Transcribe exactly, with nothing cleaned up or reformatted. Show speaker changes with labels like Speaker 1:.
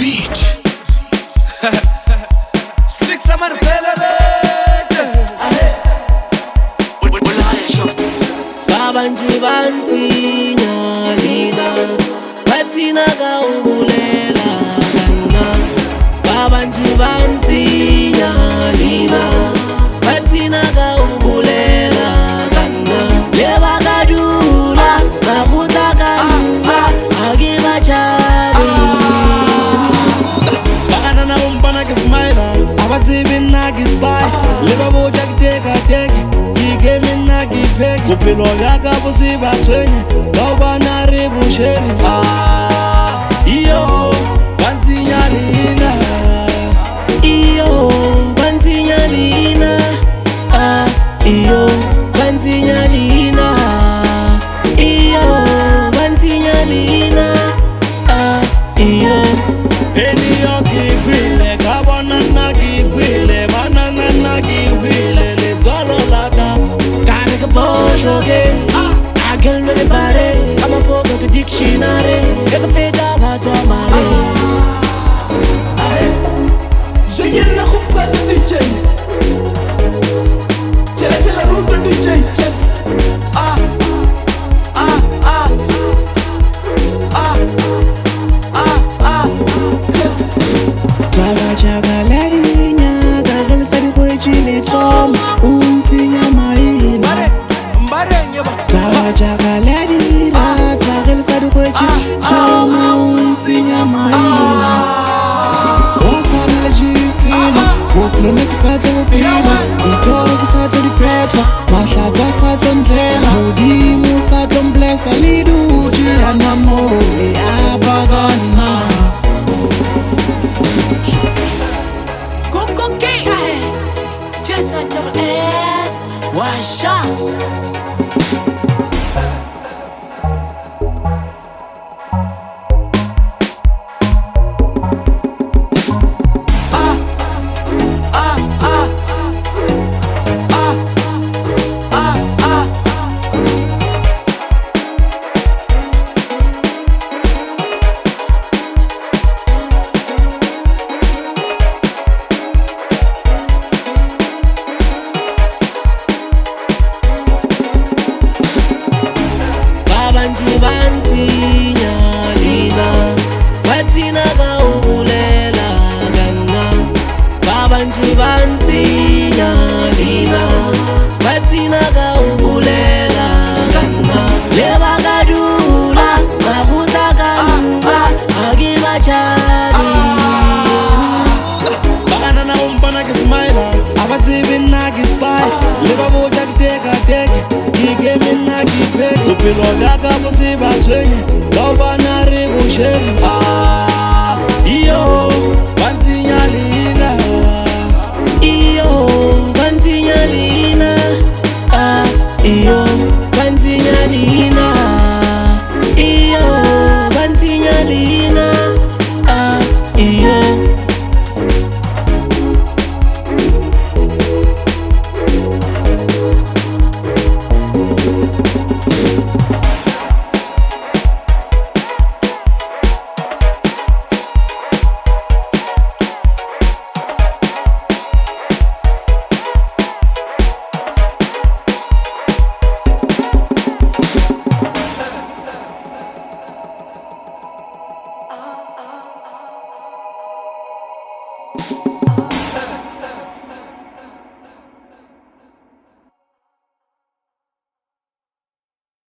Speaker 1: beat.
Speaker 2: Sticks I'm on the
Speaker 3: Babanji bansi nyalina Batsina ka ubulela kana Babanji bansi nyalina Batsina ka ubulela kana Leba kadula Mabuta kamba Agiba chari
Speaker 2: Bakana na umbana ke smile Abatsibi na ke spy Leba boja kiteka teki Gemina gipeki Kupilo yaka busi batwenye Gauba na ribu sheri Ah, iyo Bansi nyalina
Speaker 3: Iyo Bansi nyalina Ah, iyo Bansi nyalina Iyo Bansi nyalina Ah, iyo
Speaker 2: Eni yo kigwile Kabona na kigwile Banana na kigwile Lezolo laka
Speaker 3: Bojoge, I can't let it body. I'm a folk of the dictionary. Get the fade up, I told my
Speaker 4: Je viens la coupe ça de D J. C'est la c'est la route de D J. Yes. Ah ah ah ah ah ah. Yes.
Speaker 5: Jaga jaga larinya, gagal sari kwe chili chom, unsinya maina. Jaga jaga ladina, jagal sari kwe chili chom, unsinya maina. Wasana la jisima, woplo nekisata upima, itoro kisata dipeta, mahlaza sata ndlela, mudimu sata mblesa liduji anamoli abagana.
Speaker 3: Coco King, just a double S, one shot. Babanji bansi nyalina Batsina ka ubulela kana Babanji bansi nyalina Batsina ka ubulela kana Leba kadula Mabuta kamba Agiba chari
Speaker 2: Bakana na umbana ke smile Abatsibi na ke spy Leba boja kiteka teki Gemina gipeki Kupilo yaka busi batwenye Gauba na ribu sheri Ah, iyo Bansi nyalina
Speaker 3: Iyo Bansi nyalina Ah, iyo Bansi nyalina